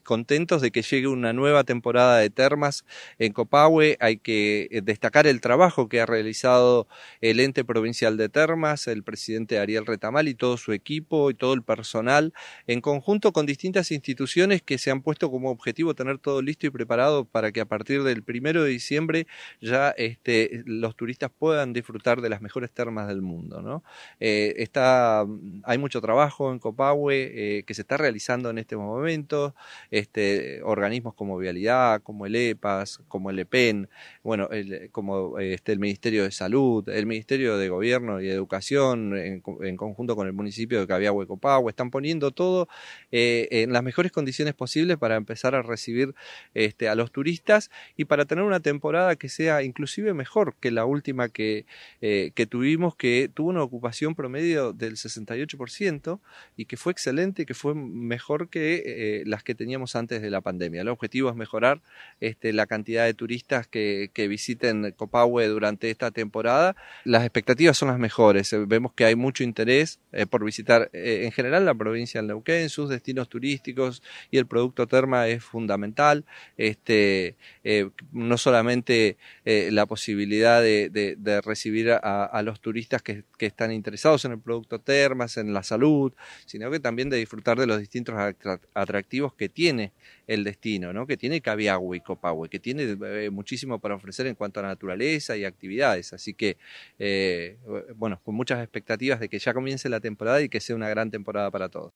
contentos de que llegue una nueva temporada de termas en Copahue. Hay que destacar el trabajo que ha realizado el ente provincial de termas, el presidente Ariel Retamal y todo su equipo y todo el personal, en conjunto con distintas instituciones que se han puesto como objetivo tener todo listo y preparado para que a partir del 1 de diciembre ya los turistas puedan disfrutar de las mejores termas del mundo, ¿no? Hay mucho trabajo en Copahue que se está realizando en este momento, organismos como Vialidad, como el EPAS, como el EPEN, bueno, el Ministerio de Salud, el Ministerio de Gobierno y Educación, en conjunto con el municipio de Cabiahue, Copahue, están poniendo todo en las mejores condiciones posibles para empezar a recibir a los turistas y para tener una temporada que sea inclusive mejor que la última que tuvimos, que tuvo una ocupación promedio del 68% y que fue excelente, que fue mejor que las que teníamos antes de la pandemia. El objetivo es mejorar la cantidad de turistas que visiten Copahue durante esta temporada. Las expectativas son las mejores. Vemos que hay mucho interés por visitar en general la provincia de Neuquén, sus destinos turísticos, y el producto terma es fundamental. No solamente la posibilidad de recibir a los turistas que están interesados en el producto termas, en la salud, sino que también de disfrutar de los distintos atractivos que tiene el destino, ¿no? Que tiene Cabiahue y Copahue, que tiene muchísimo para ofrecer en cuanto a naturaleza y actividades. Así que, bueno, con muchas expectativas de que ya comience la temporada y que sea una gran temporada para todos.